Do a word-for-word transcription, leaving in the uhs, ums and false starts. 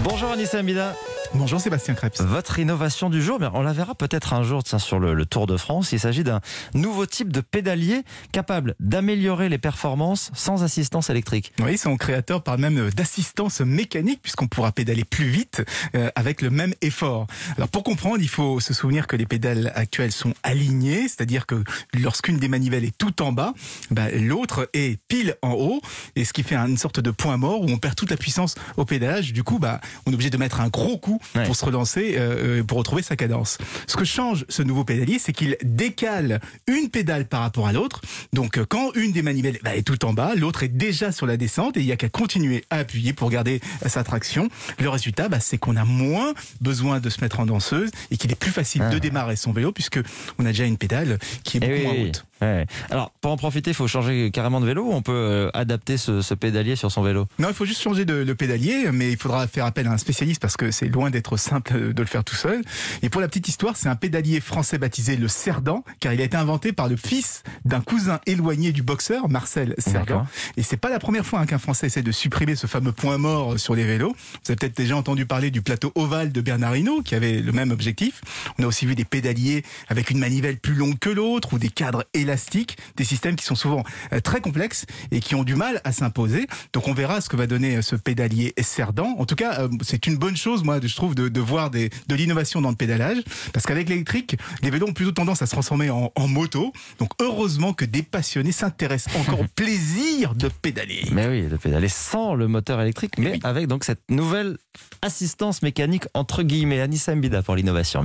Bonjour Anissa Mbida. Bonjour Sébastien Krebs. Votre innovation du jour, on la verra peut-être un jour tiens, sur le, le Tour de France. Il s'agit d'un nouveau type de pédalier capable d'améliorer les performances sans assistance électrique. Oui, son créateur parle même d'assistance mécanique puisqu'on pourra pédaler plus vite euh, avec le même effort. Alors pour comprendre, il faut se souvenir que les pédales actuelles sont alignées, c'est-à-dire que lorsqu'une des manivelles est tout en bas, bah, l'autre est pile en haut, et ce qui fait une sorte de point mort où on perd toute la puissance au pédalage. Du coup, bah, on est obligé de mettre un gros coup Ouais. pour se relancer, euh, pour retrouver sa cadence. Ce que change ce nouveau pédalier, c'est qu'il décale une pédale par rapport à l'autre. Donc quand une des manivelles bah, est tout en bas, l'autre est déjà sur la descente et il n'y a qu'à continuer à appuyer pour garder sa traction. Le résultat, bah, c'est qu'on a moins besoin de se mettre en danseuse et qu'il est plus facile ah. de démarrer son vélo puisque on a déjà une pédale qui est beaucoup oui, moins oui. haute. Ouais. Alors, pour en profiter, il faut changer carrément de vélo ou on peut euh, adapter ce, ce pédalier sur son vélo? Non, il faut juste changer de, de pédalier, mais il faudra faire appel à un spécialiste parce que c'est loin d'être simple de le faire tout seul. Et pour la petite histoire, c'est un pédalier français baptisé le Cerdan, car il a été inventé par le fils d'un cousin éloigné du boxeur, Marcel Cerdan. D'accord. Et c'est pas la première fois hein, qu'un Français essaie de supprimer ce fameux point mort sur les vélos. Vous avez peut-être déjà entendu parler du plateau ovale de Bernard Hinault, qui avait le même objectif. On a aussi vu des pédaliers avec une manivelle plus longue que l'autre ou des cadres élastiques, des systèmes qui sont souvent euh, très complexes et qui ont du mal à s'imposer. Donc on verra ce que va donner ce pédalier Cerdan. En tout cas, euh, c'est une bonne chose, moi, je trouve, de, de voir des, de l'innovation dans le pédalage, parce qu'avec l'électrique, les vélos ont plutôt tendance à se transformer en, en moto. Donc heureusement que des passionnés s'intéressent encore au plaisir de pédaler. Mais oui, de pédaler sans le moteur électrique, mais oui. avec donc cette nouvelle assistance mécanique entre guillemets. Anissa Mbida pour l'innovation.